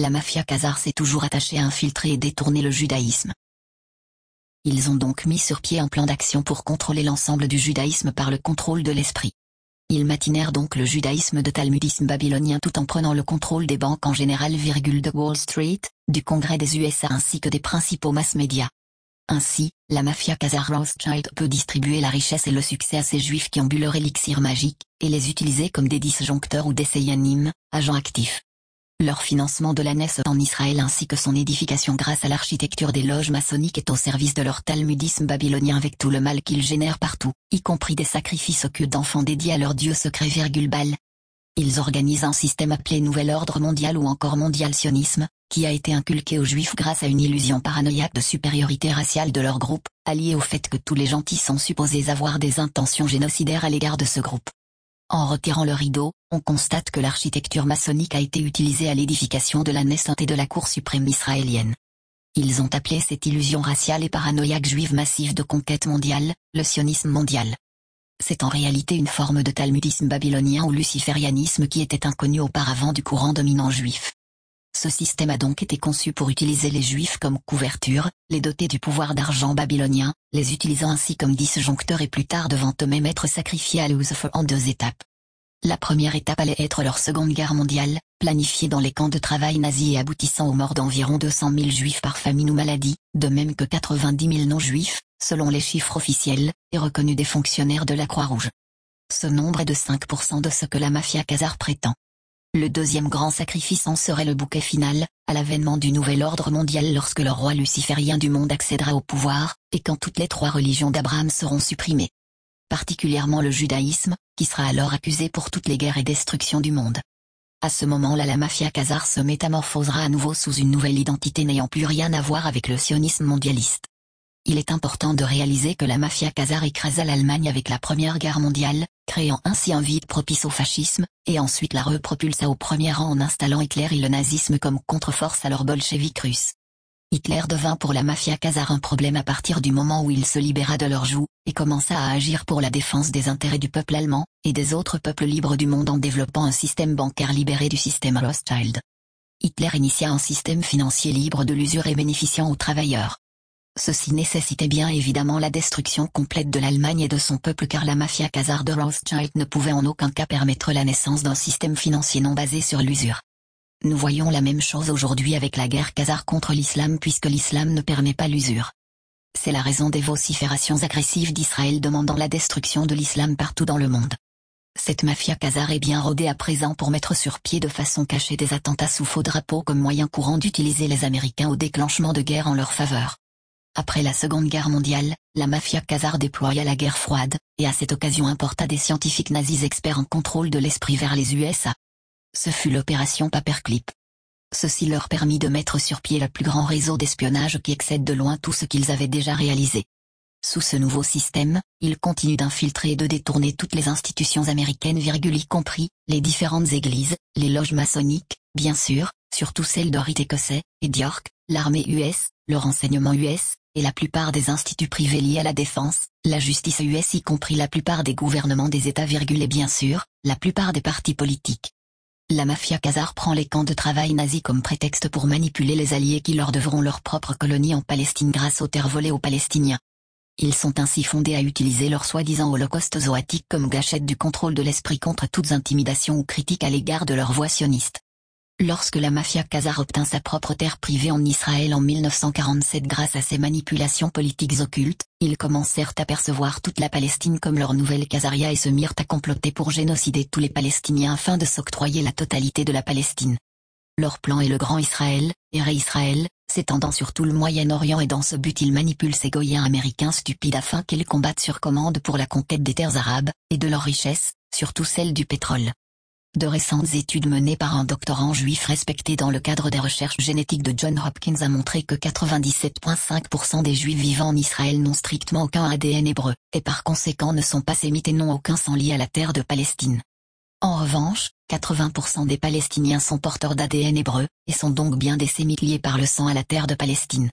la mafia khazare s'est toujours attachée à infiltrer et détourner le judaïsme. Ils ont donc mis sur pied un plan d'action pour contrôler l'ensemble du judaïsme par le contrôle de l'esprit. Ils matinèrent donc le judaïsme de talmudisme babylonien tout en prenant le contrôle des banques en général, de Wall Street, du Congrès des USA ainsi que des principaux mass médias. Ainsi, la mafia khazare Rothschild peut distribuer la richesse et le succès à ces juifs qui ont bu leur élixir magique, et les utiliser comme des disjoncteurs ou des seyanim, agents actifs. Leur financement de la Knesset en Israël ainsi que son édification grâce à l'architecture des loges maçonniques est au service de leur talmudisme babylonien avec tout le mal qu'ils génèrent partout, y compris des sacrifices occultes d'enfants dédiés à leur dieu secret. Ils organisent un système appelé Nouvel Ordre Mondial ou encore Mondial Sionisme, qui a été inculqué aux Juifs grâce à une illusion paranoïaque de supériorité raciale de leur groupe, alliée au fait que tous les gentils sont supposés avoir des intentions génocidaires à l'égard de ce groupe. En retirant le rideau, on constate que l'architecture maçonnique a été utilisée à l'édification de la Knesset et de la Cour suprême israélienne. Ils ont appelé cette illusion raciale et paranoïaque juive massive de conquête mondiale, le sionisme mondial. C'est en réalité une forme de talmudisme babylonien ou luciférianisme qui était inconnu auparavant du courant dominant juif. Ce système a donc été conçu pour utiliser les juifs comme couverture, les doter du pouvoir d'argent babylonien, les utilisant ainsi comme disjoncteurs et plus tard devant eux-mêmes être sacrifiés à Lucifer en 2 étapes. La première étape allait être leur Seconde Guerre mondiale, planifiée dans les camps de travail nazis et aboutissant aux morts d'environ 200 000 juifs par famine ou maladie, de même que 90 000 non-juifs, selon les chiffres officiels, et reconnus des fonctionnaires de la Croix-Rouge. Ce nombre est de 5% de ce que la mafia khazare prétend. Le deuxième grand sacrifice en serait le bouquet final, à l'avènement du nouvel ordre mondial lorsque le roi luciférien du monde accédera au pouvoir, et quand toutes les 3 religions d'Abraham seront supprimées. Particulièrement le judaïsme, qui sera alors accusé pour toutes les guerres et destructions du monde. À ce moment-là la mafia khazare se métamorphosera à nouveau sous une nouvelle identité n'ayant plus rien à voir avec le sionisme mondialiste. Il est important de réaliser que la mafia khazare écrasa l'Allemagne avec la Première Guerre mondiale, créant ainsi un vide propice au fascisme, et ensuite la repropulsa au premier rang en installant Hitler et le nazisme comme contre-force à leur bolchevique russe. Hitler devint pour la mafia khazare un problème à partir du moment où il se libéra de leur joug, et commença à agir pour la défense des intérêts du peuple allemand, et des autres peuples libres du monde en développant un système bancaire libéré du système Rothschild. Hitler initia un système financier libre de l'usure et bénéficiant aux travailleurs. Ceci nécessitait bien évidemment la destruction complète de l'Allemagne et de son peuple car la mafia khazare de Rothschild ne pouvait en aucun cas permettre la naissance d'un système financier non basé sur l'usure. Nous voyons la même chose aujourd'hui avec la guerre khazare contre l'islam puisque l'islam ne permet pas l'usure. C'est la raison des vociférations agressives d'Israël demandant la destruction de l'islam partout dans le monde. Cette mafia khazare est bien rodée à présent pour mettre sur pied de façon cachée des attentats sous faux drapeaux comme moyen courant d'utiliser les Américains au déclenchement de guerre en leur faveur. Après la Seconde Guerre mondiale, la mafia khazare déploya la guerre froide, et à cette occasion importa des scientifiques nazis experts en contrôle de l'esprit vers les USA. Ce fut l'opération Paperclip. Ceci leur permit de mettre sur pied le plus grand réseau d'espionnage qui excède de loin tout ce qu'ils avaient déjà réalisé. Sous ce nouveau système, ils continuent d'infiltrer et de détourner toutes les institutions américaines, y compris les différentes églises, les loges maçonniques, bien sûr, surtout celles de rite écossais, et d'York, l'armée US, le renseignement US, et la plupart des instituts privés liés à la défense, la justice US y compris la plupart des gouvernements des États, et bien sûr, la plupart des partis politiques. La mafia khazare prend les camps de travail nazis comme prétexte pour manipuler les alliés qui leur devront leur propre colonie en Palestine grâce aux terres volées aux Palestiniens. Ils sont ainsi fondés à utiliser leur soi-disant holocauste zoatique comme gâchette du contrôle de l'esprit contre toutes intimidations ou critiques à l'égard de leur voix sioniste. Lorsque la mafia khazare obtint sa propre terre privée en Israël en 1947 grâce à ses manipulations politiques occultes, ils commencèrent à percevoir toute la Palestine comme leur nouvelle Khazaria et se mirent à comploter pour génocider tous les Palestiniens afin de s'octroyer la totalité de la Palestine. Leur plan est le Grand Israël, Israël, s'étendant sur tout le Moyen-Orient et dans ce but ils manipulent ces goyens américains stupides afin qu'ils combattent sur commande pour la conquête des terres arabes, et de leurs richesses, surtout celle du pétrole. De récentes études menées par un doctorant juif respecté dans le cadre des recherches génétiques de Johns Hopkins a montré que 97,5% des juifs vivant en Israël n'ont strictement aucun ADN hébreu, et par conséquent ne sont pas sémites et n'ont aucun sang lié à la terre de Palestine. En revanche, 80% des Palestiniens sont porteurs d'ADN hébreu, et sont donc bien des sémites liés par le sang à la terre de Palestine.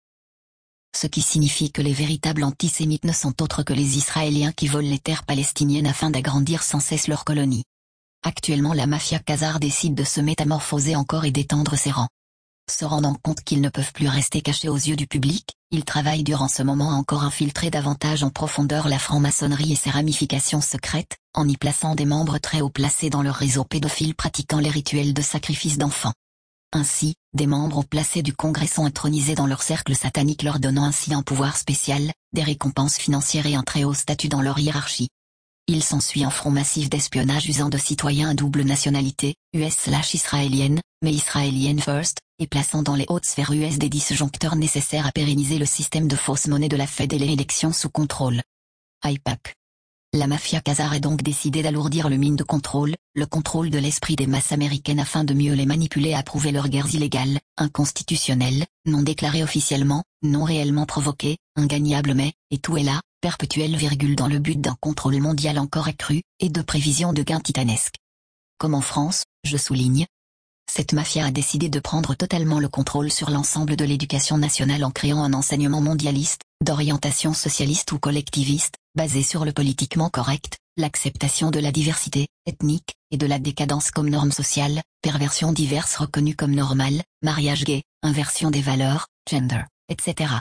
Ce qui signifie que les véritables antisémites ne sont autres que les Israéliens qui volent les terres palestiniennes afin d'agrandir sans cesse leur colonie. Actuellement la mafia khazare décide de se métamorphoser encore et d'étendre ses rangs. Se rendant compte qu'ils ne peuvent plus rester cachés aux yeux du public, ils travaillent durant ce moment à encore infiltrer davantage en profondeur la franc-maçonnerie et ses ramifications secrètes, en y plaçant des membres très haut placés dans leur réseau pédophile pratiquant les rituels de sacrifice d'enfants. Ainsi, des membres haut placés du Congrès sont intronisés dans leur cercle satanique, leur donnant ainsi un pouvoir spécial, des récompenses financières et un très haut statut dans leur hiérarchie. Il s'ensuit un front massif d'espionnage usant de citoyens à double nationalité, US/israélienne, mais israélienne first, et plaçant dans les hautes sphères US des disjoncteurs nécessaires à pérenniser le système de fausse monnaie de la Fed et les élections sous contrôle. AIPAC. La mafia khazare a donc décidé d'alourdir le mine de contrôle, le contrôle de l'esprit des masses américaines afin de mieux les manipuler et approuver leurs guerres illégales, inconstitutionnelles, non déclarées officiellement, non réellement provoquées, ingagnables mais, et tout est là, perpétuel dans le but d'un contrôle mondial encore accru, et de prévision de gains titanesques. Comme en France, je souligne, cette mafia a décidé de prendre totalement le contrôle sur l'ensemble de l'éducation nationale en créant un enseignement mondialiste, d'orientation socialiste ou collectiviste, basé sur le politiquement correct, l'acceptation de la diversité ethnique, et de la décadence comme norme sociale, perversions diverses reconnues comme normales, mariage gay, inversion des valeurs, gender, etc.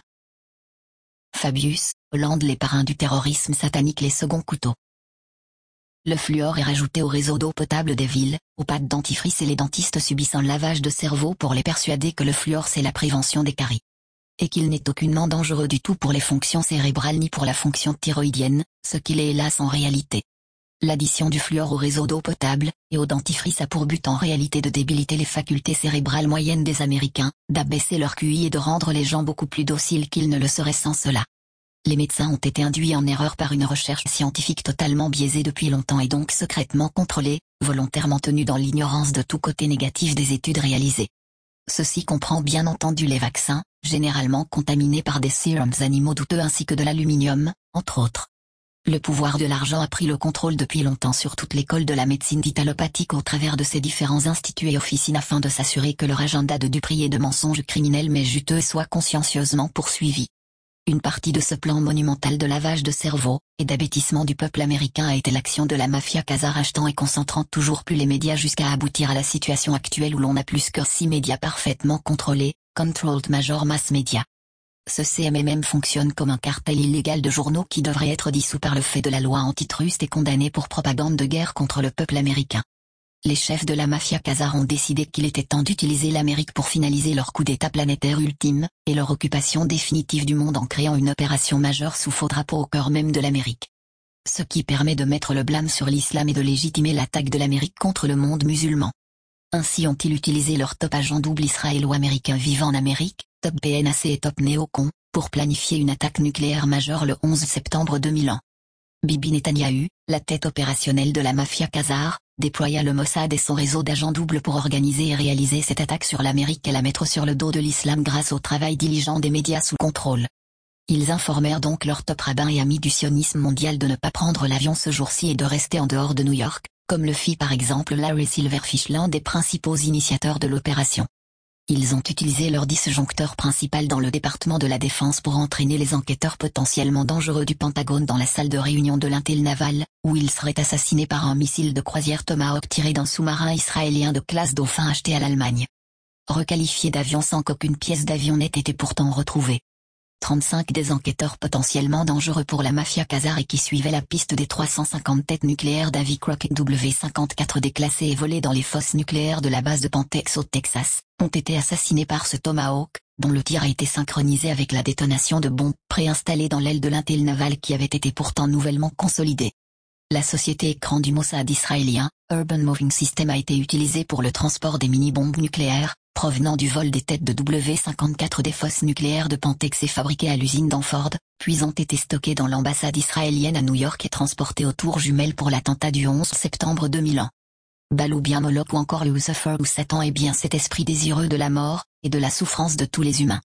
Fabius, Hollande, les parrains du terrorisme satanique, les seconds couteaux. Le fluor est rajouté au réseau d'eau potable des villes, aux pâtes dentifrice, et les dentistes subissent un lavage de cerveau pour les persuader que le fluor c'est la prévention des caries. Et qu'il n'est aucunement dangereux du tout pour les fonctions cérébrales ni pour la fonction thyroïdienne, ce qu'il est hélas en réalité. L'addition du fluor au réseau d'eau potable, et au dentifrice a pour but en réalité de débiliter les facultés cérébrales moyennes des Américains, d'abaisser leur QI et de rendre les gens beaucoup plus dociles qu'ils ne le seraient sans cela. Les médecins ont été induits en erreur par une recherche scientifique totalement biaisée depuis longtemps et donc secrètement contrôlée, volontairement tenue dans l'ignorance de tout côté négatif des études réalisées. Ceci comprend bien entendu les vaccins, généralement contaminés par des sérums animaux douteux ainsi que de l'aluminium, entre autres. Le pouvoir de l'argent a pris le contrôle depuis longtemps sur toute l'école de la médecine dite allopathique au travers de ses différents instituts et officines afin de s'assurer que leur agenda de duperie et de mensonges criminels mais juteux soit consciencieusement poursuivi. Une partie de ce plan monumental de lavage de cerveau, et d'abêtissement du peuple américain a été l'action de la mafia khazare achetant et concentrant toujours plus les médias jusqu'à aboutir à la situation actuelle où l'on a plus que 6 médias parfaitement contrôlés, Controlled Major Mass Media. Ce CMMM fonctionne comme un cartel illégal de journaux qui devrait être dissous par le fait de la loi antitrust et condamné pour propagande de guerre contre le peuple américain. Les chefs de la mafia khazare ont décidé qu'il était temps d'utiliser l'Amérique pour finaliser leur coup d'État planétaire ultime, et leur occupation définitive du monde en créant une opération majeure sous faux drapeau au cœur même de l'Amérique. Ce qui permet de mettre le blâme sur l'islam et de légitimer l'attaque de l'Amérique contre le monde musulman. Ainsi ont-ils utilisé leur top agent double israélo-américain vivant en Amérique, top PNAC et top néocon, pour planifier une attaque nucléaire majeure le 11 septembre 2001. Bibi Netanyahou, la tête opérationnelle de la mafia khazare, déploya le Mossad et son réseau d'agents doubles pour organiser et réaliser cette attaque sur l'Amérique et la mettre sur le dos de l'islam grâce au travail diligent des médias sous contrôle. Ils informèrent donc leurs top rabbins et amis du sionisme mondial de ne pas prendre l'avion ce jour-ci et de rester en dehors de New York, comme le fit par exemple Larry Silverfish, l'un des principaux initiateurs de l'opération. Ils ont utilisé leur disjoncteur principal dans le département de la Défense pour entraîner les enquêteurs potentiellement dangereux du Pentagone dans la salle de réunion de l'intel naval, où ils seraient assassinés par un missile de croisière Tomahawk tiré d'un sous-marin israélien de classe Dauphin acheté à l'Allemagne. Requalifiés d'avions sans qu'aucune pièce d'avion n'ait été pourtant retrouvée. 35 des enquêteurs potentiellement dangereux pour la mafia khazare et qui suivaient la piste des 350 têtes nucléaires d'Avy Crockett W-54 déclassées et volées dans les fosses nucléaires de la base de Pantex au Texas, ont été assassinés par ce Tomahawk, dont le tir a été synchronisé avec la détonation de bombes préinstallées dans l'aile de l'intel naval qui avait été pourtant nouvellement consolidée. La société écran du Mossad israélien, Urban Moving System, a été utilisée pour le transport des mini-bombes nucléaires, provenant du vol des têtes de W-54 des fosses nucléaires de Pantex et fabriquées à l'usine d'Hanford, puis ont été stockées dans l'ambassade israélienne à New York et transportées aux tours jumelles pour l'attentat du 11 septembre 2001. Bal ou bien Moloch ou encore Lucifer ou Satan est bien cet esprit désireux de la mort, et de la souffrance de tous les humains.